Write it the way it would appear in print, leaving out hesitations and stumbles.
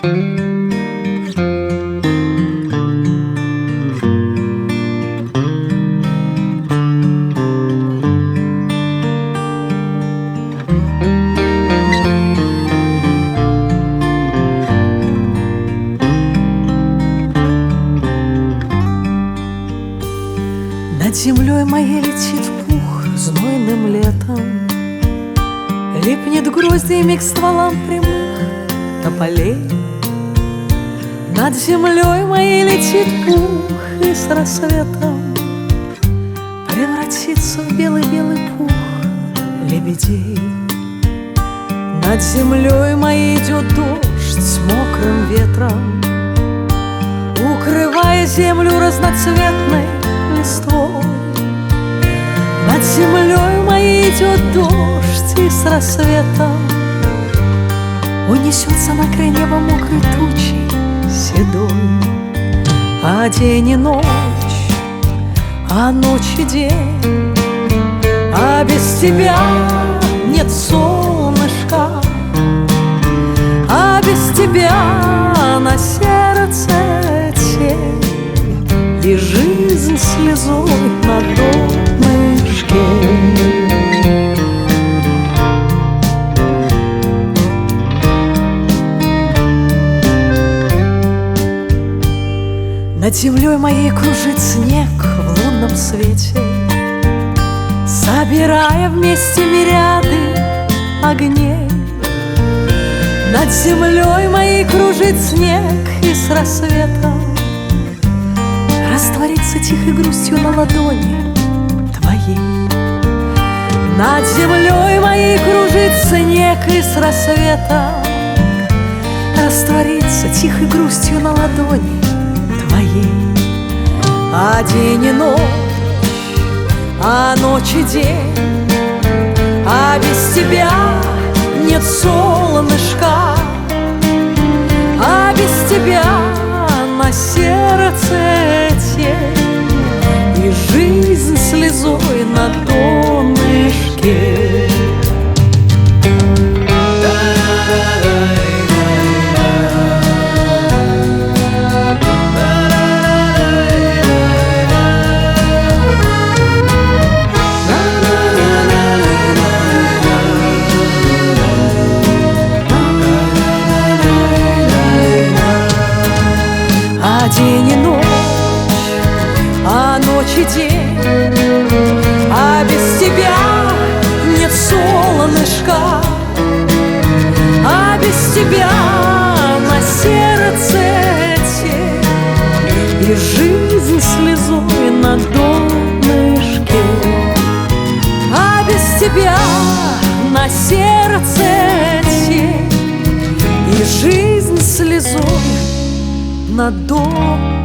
Над землей моей летит пух знойным летом, липнет гроздьями к стволам прямых тополей. Над землей моей летит пух и с рассветом превратится в белый-белый пух лебедей. Над землей моей идет дождь с мокрым ветром, укрывая землю разноцветной листвой. Над землей моей идет дождь и с рассветом унесется на край неба мокрой тучей седой. А день и ночь, а ночь и день, а без тебя нет солнышка, а без тебя на сердце тень и жизнь слезой на донышке. Над землей моей кружит снег в лунном свете, собирая вместе мириады огней. Над землей моей кружит снег и с рассветом растворится тихой грустью на ладони твоей. Над землей моей кружит снег и с рассветом растворится тихой грустью на ладони твоей. А день и ночь, а ночь и день, а без тебя нет солнышка, а без тебя на сердце тень и жизнь слезой на донышке. А день и ночь, а ночь и день, а без тебя нет солнышка, а без тебя на сердце тень и жизнь слезой на донышке. А без тебя на сердце тень и жизнь слезой на донышке.